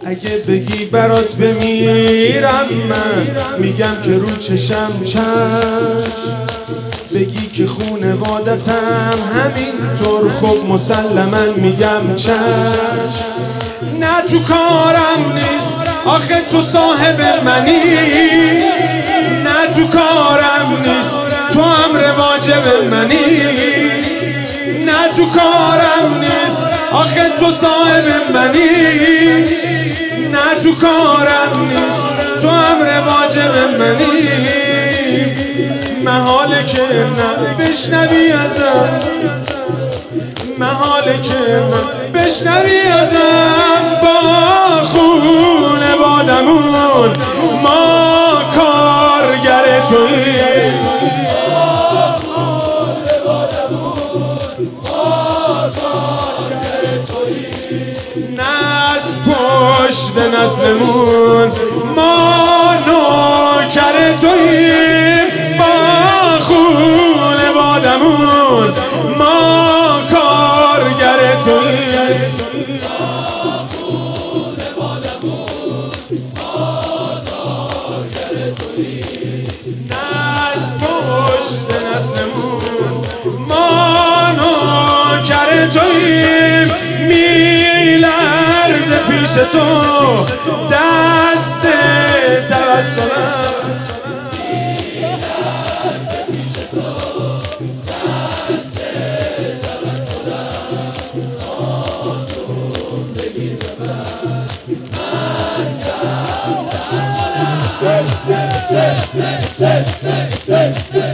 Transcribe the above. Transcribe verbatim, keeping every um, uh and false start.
اگه بگی برات بمیرم من میگم که رو چشم چشم، بگی که خونوادتم همینطور خب مسلما میگم چشم. نه تو کارم نیست آخه تو صاحب منی، نه تو کارم نیست تو امر واجب منی، نه تو کارم نیست آخه تو صاحب منی، نه تو کارم نیست تو امر واجب منی. محاله که نه بشنوی ازم، محاله که نه بشنوی ازم، با خونوادمون ما کارگر توییم، نسل پشت نسلمون ما نوکر توییم، با خونوادمون ما کارگر توییم، نسل پشت نسلمون ما نوکر توییم. میلرزه پیش تو دست توسلم، Say, say, say, say, say, say.